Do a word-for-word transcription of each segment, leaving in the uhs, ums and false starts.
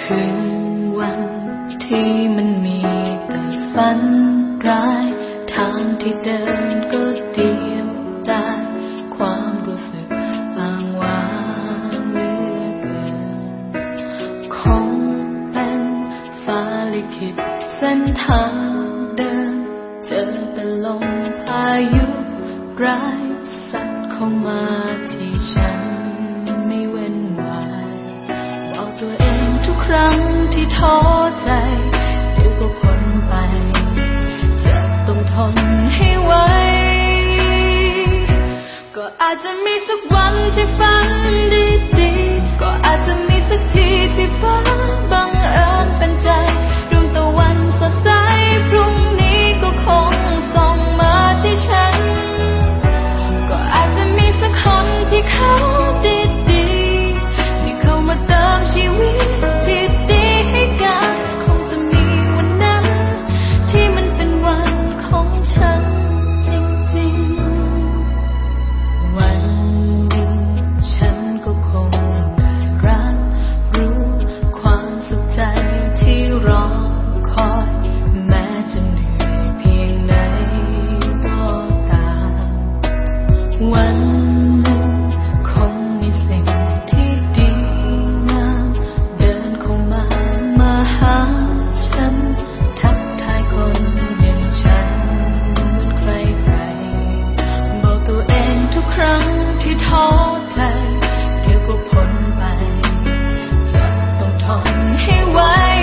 คืนวันที่มันมีแต่ฝันร้ายทางที่เดินก็เดียวดายความรู้สึกอ้างว้างเหลือเกินคงเป็นฟ้าลิขิตเส้นทางเดินเจอแต่ลมพายุร้ายสัดเข้ามาที่ฉันไม่เว้นวายบอกตัวเองทุกครั้งที่ท้อใจเดี๋ยวก็พ้นไปจะต้องทนให้ไหวก็อาจจะมีสักวันที่ฝันดีๆก็อาจจะมีสักทีที่ฟ้าบังเอิญเป็นใจดวงตะวันสดใสพรุ่งนี้ก็คงส่องมาที่ฉันก็อาจจะมีสักคนที่เขาดีๆที่เข้ามาเติมชีวิตที่ดีให้กันคงจะมีวันนั้นที่มันเป็นวันของฉันจริงๆวันหนึ่งฉันก็คงได้รับรู้ความสุขใจที่รอคอยแม้จะเหนื่อยเพียงไหนก็ตามวันหนึ่งคงมีสิ่งที่ดีงามเดินเข้ามามาหาฉันทักทายคนอย่างฉันเหมือนใครๆบอกตัวเองทุกครั้งที่ท้อใจเดี๋ยวก็พ้นไปจะต้องทนให้ไหว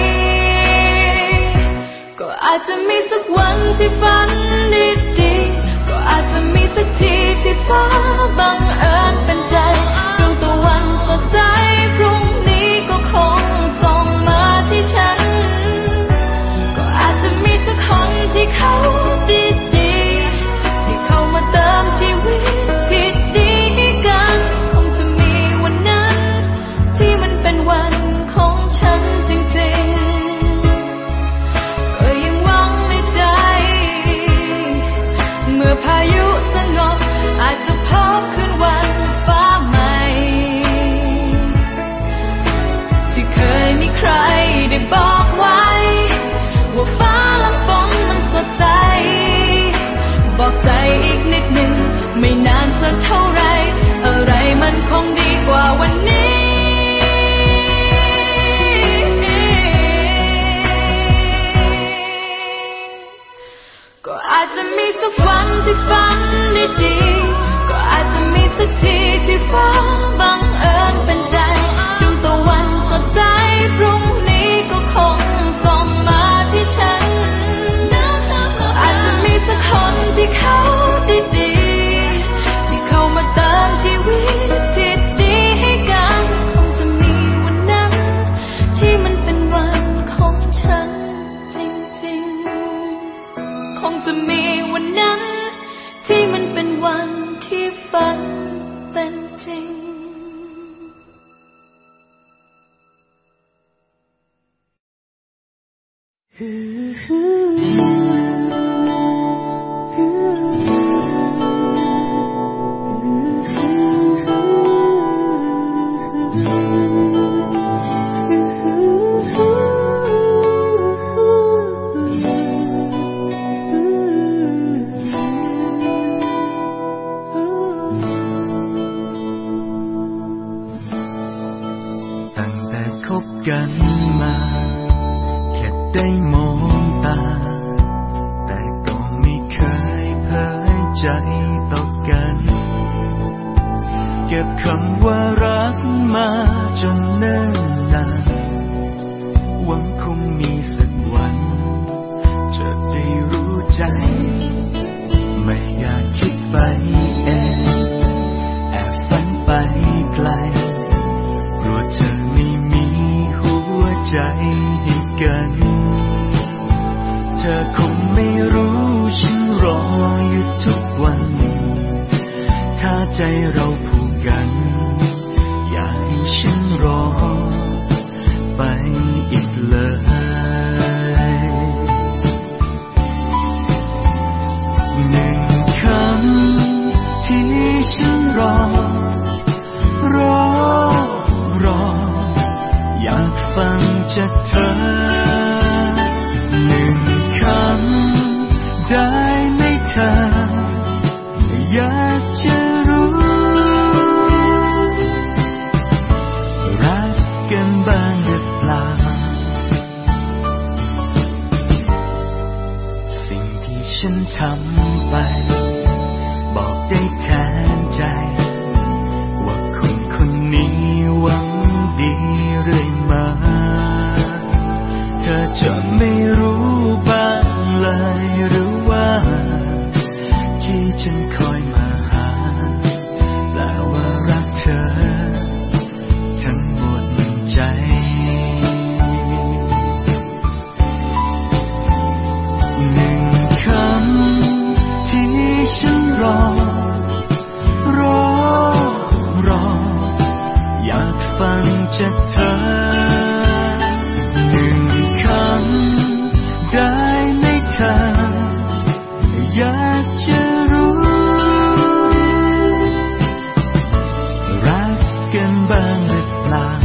ก็อาจจะมีสักวันที่ฝันดีๆก็อาจจะมีสักทีที่ฟ้าบังเอิญเป็นใจดวงตะวันสดใสพรุ่งนี้ก็คงส่องมาที่ฉันก็อาจจะมีสักคนที่เขาดีๆที่เข้ามาเติมชีวิตที่ดีให้กันคงจะมีวันนั้นที่มันเป็นวันของฉันจริงๆก็ยังหวังในใจเมื่อพายุสงบอาจจะพบคืนวันฟ้าใหม่ที่เคยมีใครได้บอกไว้ว่าฟ้าหลังฝนมันสดใสบอกใจอีกนิดหนึ่งไม่นานสักเท่าไรอะไรมันคงดีกว่าวันนี้ก็อาจจะมีสักวันที่ฝันดีๆก็อาจจะมีสักทีที่ฟ้าบังเอิญเป็นใจดวงตะวันสดใสพรุ่งนี้ก็คงส่องมาที่ฉันก็อาจจะมีสักคนที่เขาดีๆที่เข้ามาเติมชีวิตที่ดีให้กันคงจะมีวันนั้นที่มันเป็นวันของฉันจริงๆคงจะมีวันนั้นที่มันเป็นวันที่ฝันเป็นจริงตั้งแต่คบกันมาแค่ได้มองตาแต่ก็ไม่เคยเผยใจต่อกันเก็บคำว่ารักมาจนเนิ่นนานหวังคงมีสักวันจะได้รู้ใจไม่อยากคิดไปเองแอบฝันไปไกลกลัวเธอไม่มีหัวใจให้กัน เธอคงไม่รู้ฉันรออยู่ทุกวันถ้าใจเราผูกกันอย่าให้ฉันรอไปอีกเลยหนึ่งคำที่ฉันรอรอรออยากฟังจากเธอหนึ่งคำได้ไหมเธออยากจะรู้รักกันบ้างหรือเปล่าสิ่งที่ฉันทำไปบอกได้แทนใจว่าคนคนนี้หวังดีเรื่อยมาเธอจะไม่รู้บ้างเลยหรือว่าที่ฉันคอยมาหาแปลว่ารักเธอทั้งหมดใจหนึ่งคำที่ฉันรอรอรออยากฟังจากเธอหนึ่งคำได้ไหมเธออยากจะรู้รักกันบ้างหรือเปล่า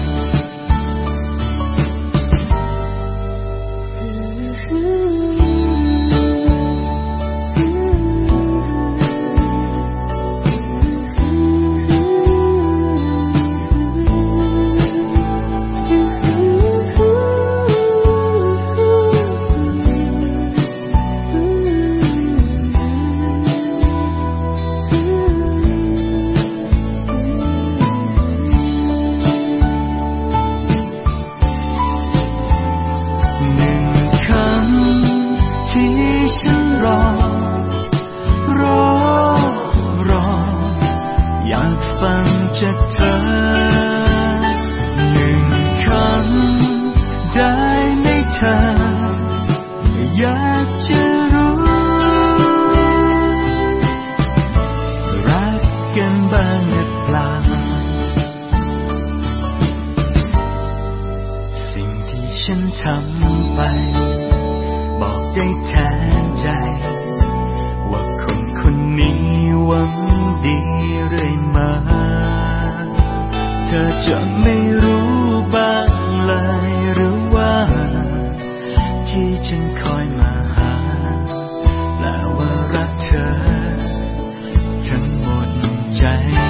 จากเธอหนึ่งคำได้ไหมเธออยากจะรู้รักกันบ้างหรือเปล่าสิ่งที่ฉันทำไปบอกได้แทนใจว่าคนคนนี้หวังดีเรื่อยมาเธอจะไม่รู้บ้างเลยหรือว่าที่ฉันคอยมาหาแปลว่ารักเธอทั้งหมดใจ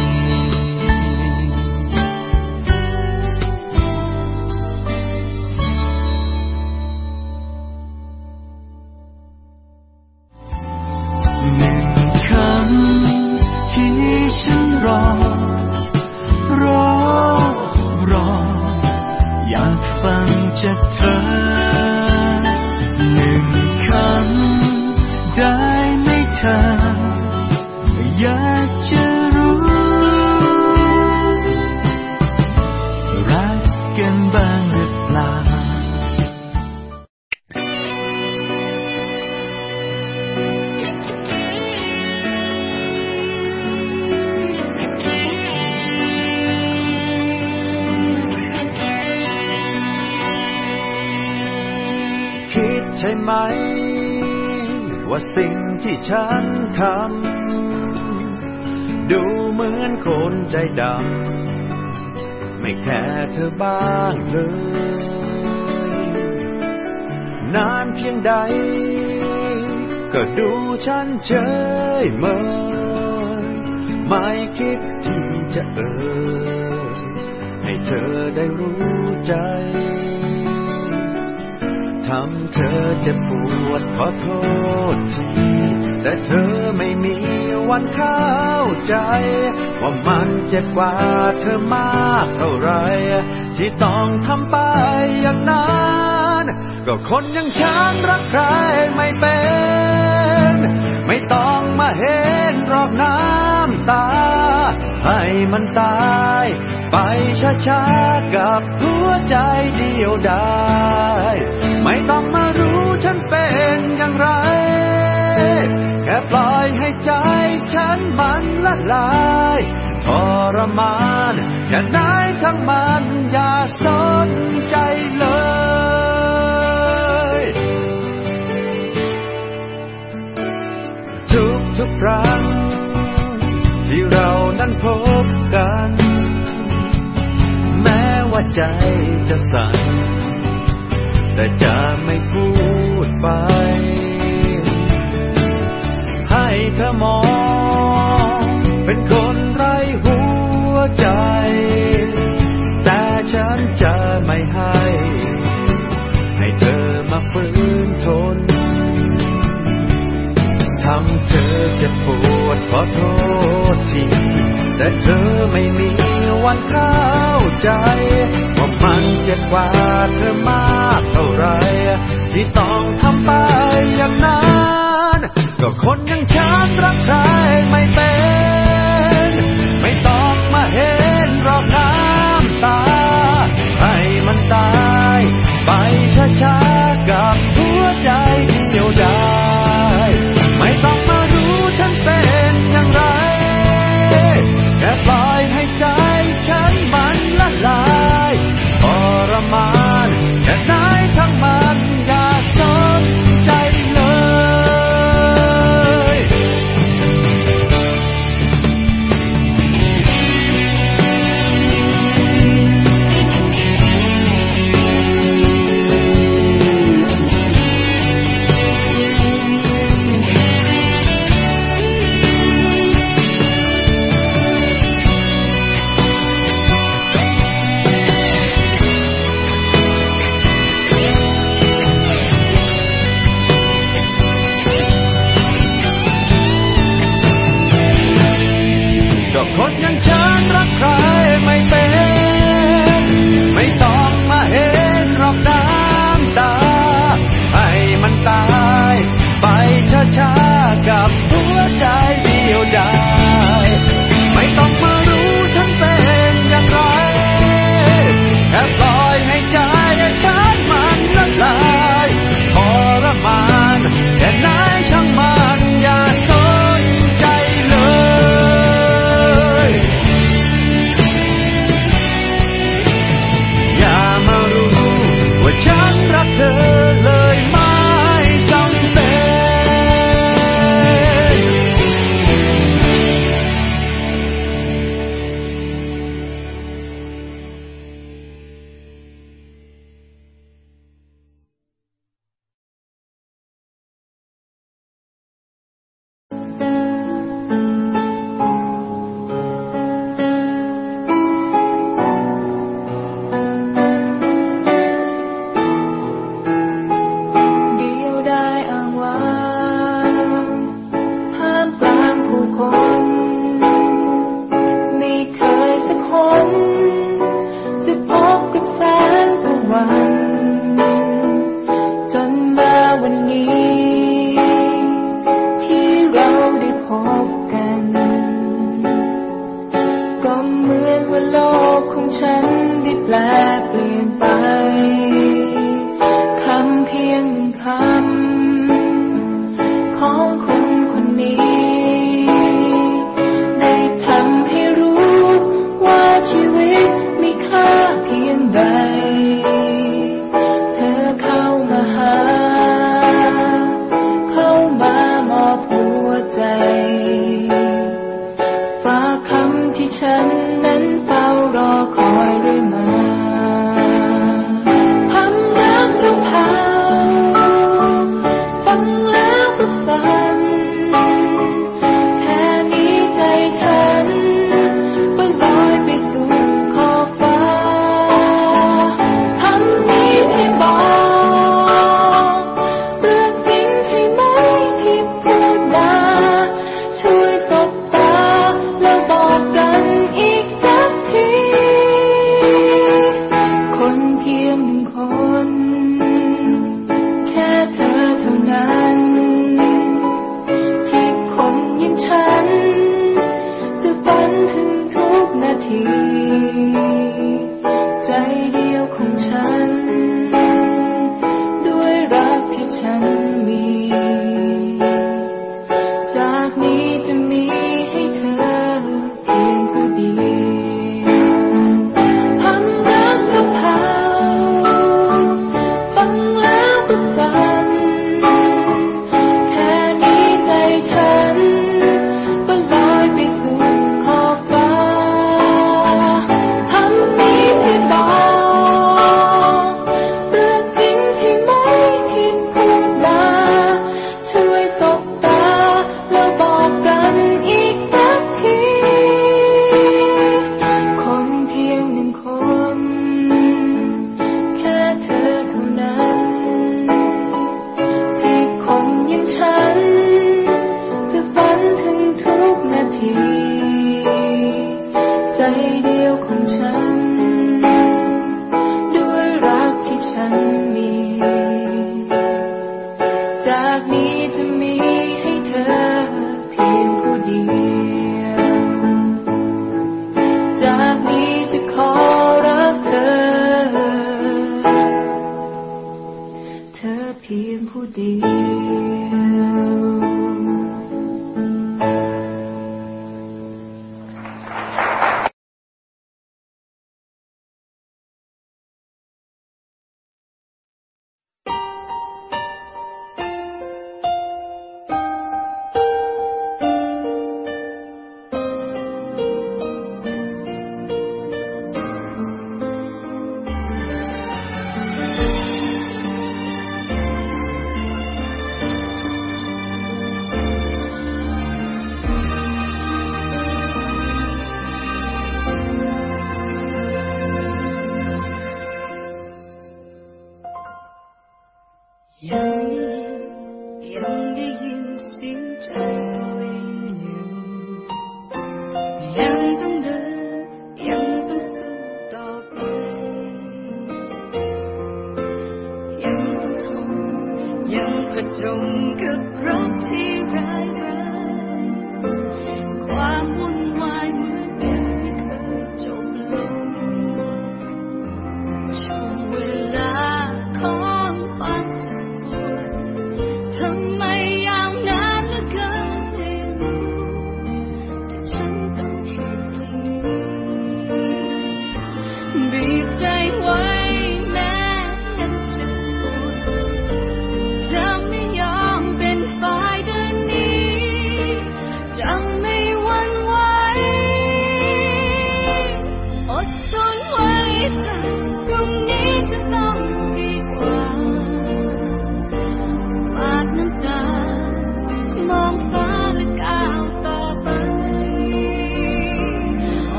หนึ่งคำที่ฉันรอรอรออยากฟังจากเธอหนึ่งคำได้ไหมเธออยากจะรู้รักกันบ้างหรือเปล่าคิดใช่ไหมว่าสิ่งที่ฉันทำดูเหมือนคนใจดำไม่แค่เธอบ้างเลยนานเพียงใดก็ดูฉันเฉยเมยไม่คิดที่จะเอ่ยให้เธอได้รู้ใจทำเธอเจ็บปวดขอโทษทีแต่เธอไม่มีวันเข้าใจว่ามันเจ็บกว่าเธอมากเท่าไรที่ต้องทำไปอย่างนั้นก็คนอย่างฉันรักใครไม่เป็นไม่ต้องมาเห็นรอกน้ำตาให้มันตายไปช้าๆกับหัวใจเดียวดายไม่ต้องมารู้ฉันเป็นอย่างไรแค่ปล่อยให้ใจฉันมันละลายทรมานแค่ไหนทั้งมันอย่าสนใจเลยทุกๆครั้งที่เรานั้นพบกันแม้ว่าใจจะสั่นแต่จะไม่พูดไปให้เธอมองเป็นคนไร้หัวใจแต่ฉันจะไม่ให้ให้เธอมาฝืนทนทำเธอเจ็บปวดขอโทษทีแต่เธอไม่มีวันเข้าใจว่ามันเจ็บกว่าเธอมากเท่าไรที่ต้องทำไปอย่างนั้นก็คนอย่างฉันรักใครไม่เป็นไม่ต้องมาเห็นรอบน้ำตาให้มันตายไปช้าๆกับหัวใจเดียวดายไม่ต้องมารู้ฉันเป็นอย่างไรแค่ปล่อยให้ใจฉันมันละลายทรมานแค่ไหนทั้งมันอย่าสนใจเลยพียงผู้เดียว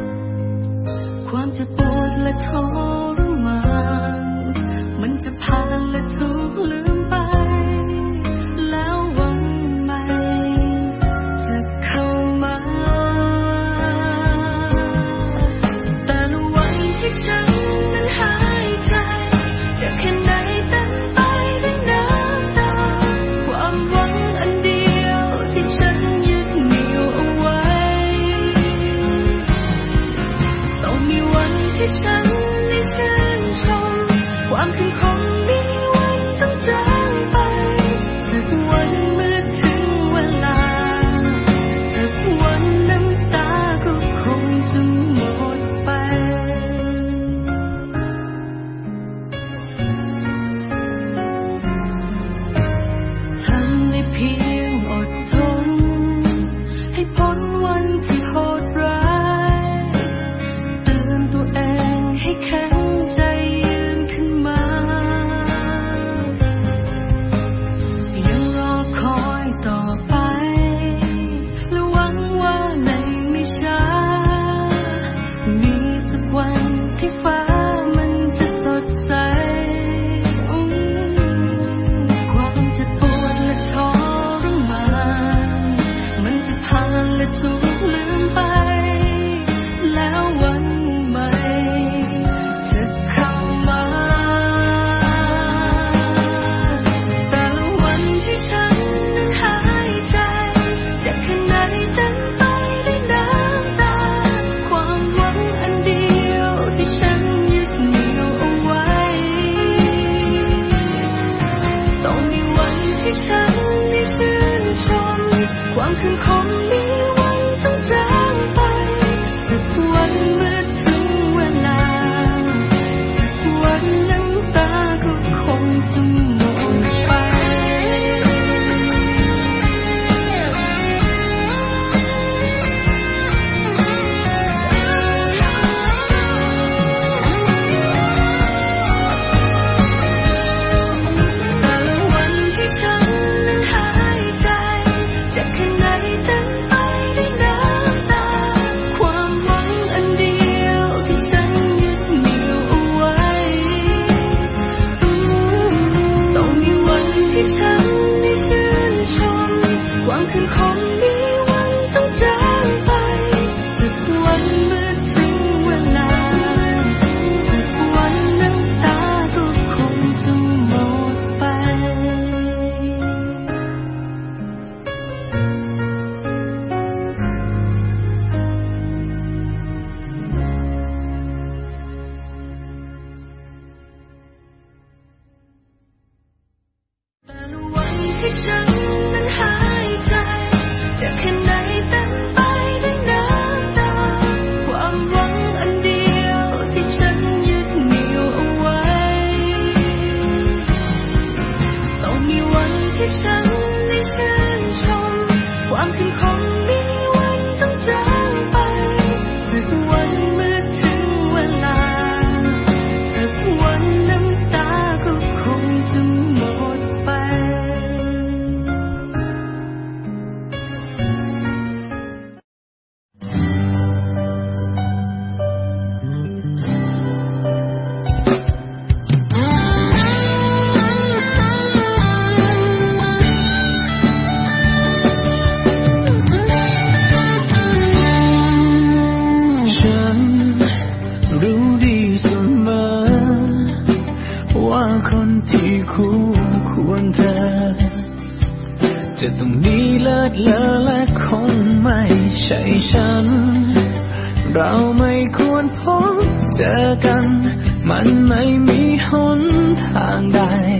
ความเจ็บปวดและทรมานมันจะผ่านที่คู่ควรเธอจะต้องดีเลิศเลอและคงไม่ใช่ฉันเราไม่ควรพบเจอกันมันไม่มีหนทางใด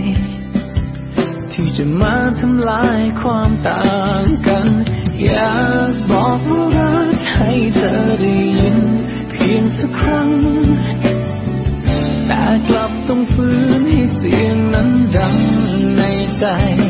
ที่จะมาทำลายความต่างกันอยากบอกว่ารักให้เธอได้ยินเพียงสักครั้งแต่กลับต้องฝืนให้เสียงนั้นดังในใจ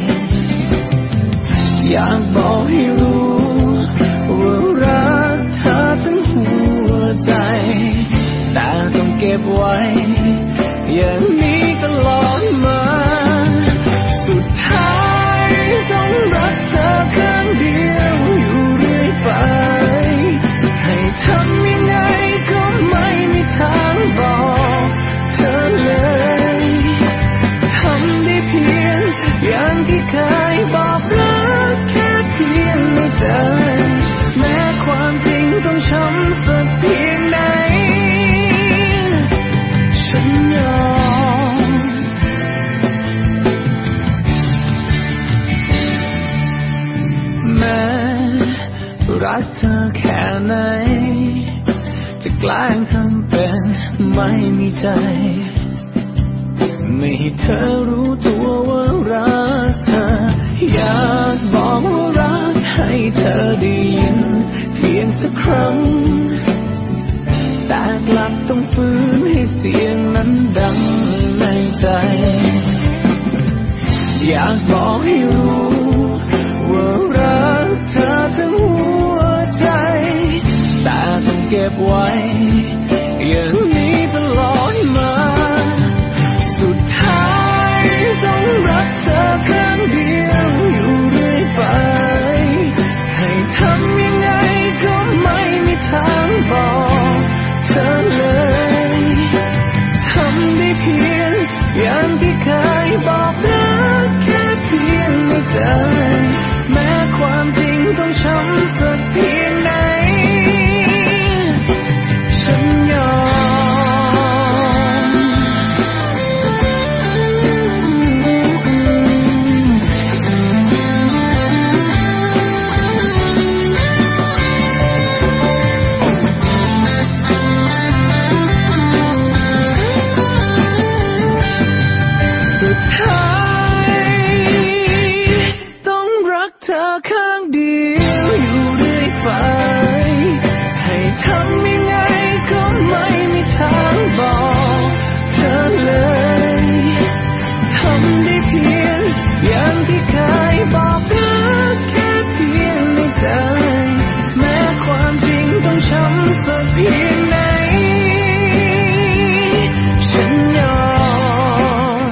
อยากบอกให้รู้ว่ารักเธอทั้งหัวใจแต่ต้องเก็บไว้อย่างนี้ตลอดมาสุดท้ายต้องรักเธอข้างเดียวอยู่เรื่อยไปให้ทำยังไงก็ไม่มีทางบอกเธอเลยทำได้เพียงอย่างที่เคยบอกรักแค่เพียงในใจแม้ความจริงต้องช้ำสักเพียงไหนฉันยอมแม้รักเธอแค่ไหนจะแกล้งทำเป็นไม่มีใจไม่ให้เธอรู้ตัวว่ารักเธออยากบอกว่ารักให้เธอได้ยินเพียงสักครั้งแต่กลับต้องฝืนให้เสียงนั้นดังในใจอยากบอกให้รู้ว่ารักเธอทั้งหัวใจแต่ต้องเก็บไว้อย่างนี้ตลอดมาสุดท้ายต้องรักเธอข้างเดียวอยู่เรื่อยไปให้ทำยังไงก็ไม่มีทางบอกเธอเลยทำได้เพียงอย่างที่เคยบอกรักแค่เพียงในใจแม้ความจริงต้องช้ำสักเพียงไหนฉันยอมสุดท้ายต้องรักเธอข้างเดียวอยู่เรื่อยไปให้ทำยังไงก็ไม่มีทางบอกเธอเลยทำได้เพียงอย่างที่เคยบอกรักแค่เพียงในใจแม้ความจริงต้องช้ำสักเพียงไหนฉันยอม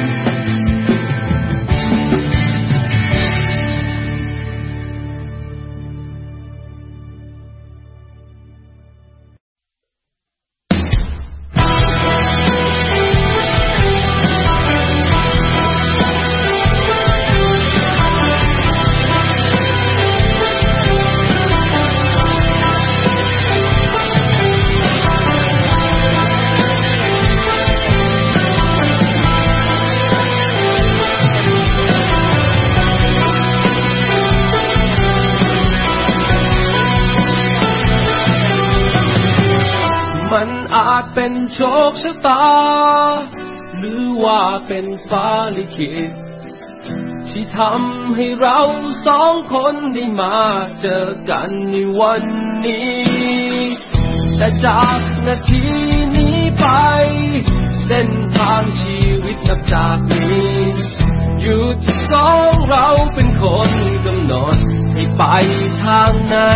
มันอาจเป็นโชคชะตาหรือว่าเป็นฟ้าลิขิตที่ทำให้เราสองคนได้มาเจอกันในวันนี้แต่จากนาทีนี้ไปเส้นทางชีวิตนับจากนี้อยู่ที่สองเราเป็นคนกำหนดให้ไปทางไหน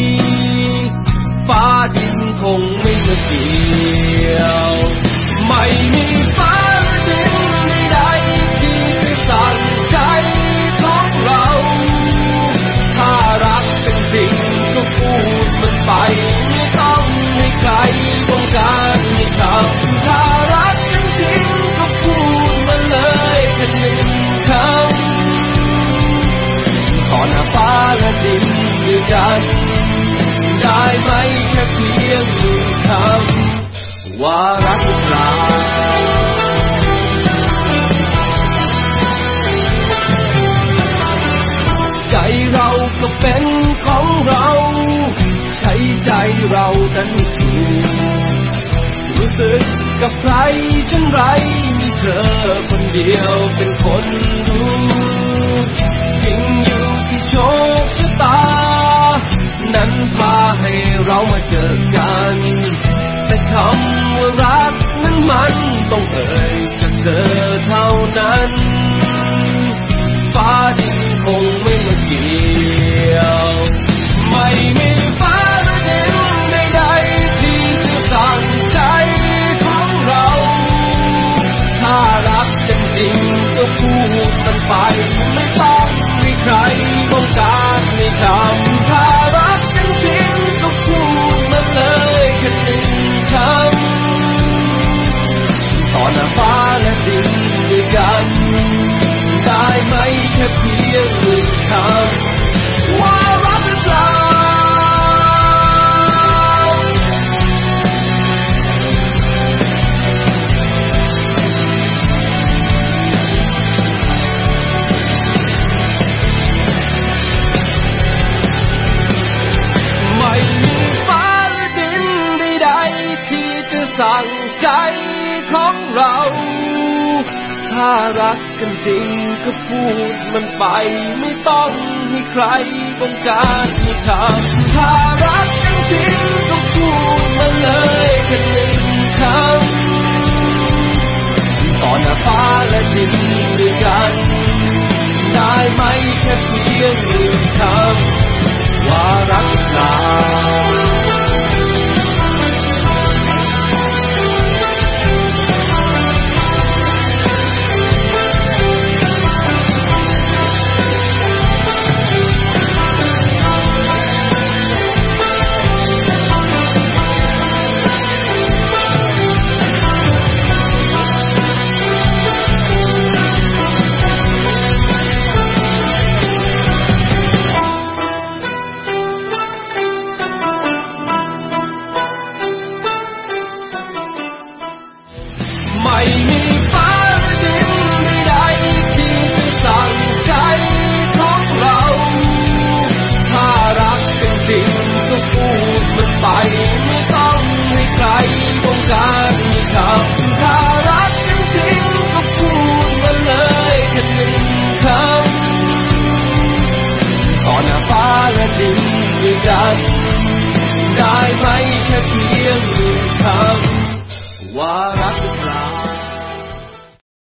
ฟ้าดินคงไม่มาเกี่ยวไม่มีฟ้าดินใดที่จะสั่งใจของเราถ้ารักเป็นจริงก็พูดมันไปไม่ต้องให้ใครบงการให้ทำถ้ารักเป็นจริงก็พูดมาเลยแค่หนึ่งคำขอหน้าฟ้าและดินด้วยกันได้ไหมแค่เพียงหนึ่งคำเช่นไรมีเธอคนเดียวเป็นคนรู้จริงอยู่ที่โชคชะตานั้นพาให้เรามาเจอกันแต่คำว่ารักนั้นมันต้องเอ่ยจากเธอเท่านั้นฟ้าดินคงไม่มาเกี่ยวไม่มีฟ้าและดินใดๆที่จะสั่งใจของเราถ้ารักกันจริงก็พูดกันไปไม่ต้องมีใครต้องการไม่ทำถ้ารักกันจริงก็พูดมาเลยแค่หนึ่งคำต่อหน้าฟ้าและดินด้วยกันได้ไหมแค่เพียงหนึ่งคำว่ารักหรือเปล่าไม่มีฟ้าและดินใดๆที่จะสั่งใจของเราถ้ารักกันจริงก็พูดมันไปไม่ต้องให้ใครบงการให้ทำถ้ารักกันจริงก็พูดมาเลยแค่หนึ่งคำต่อหน้าฟ้าและดินด้วยกันได้ไหมแค่เพียงหนึ่งคำว่ารักเราไม่มี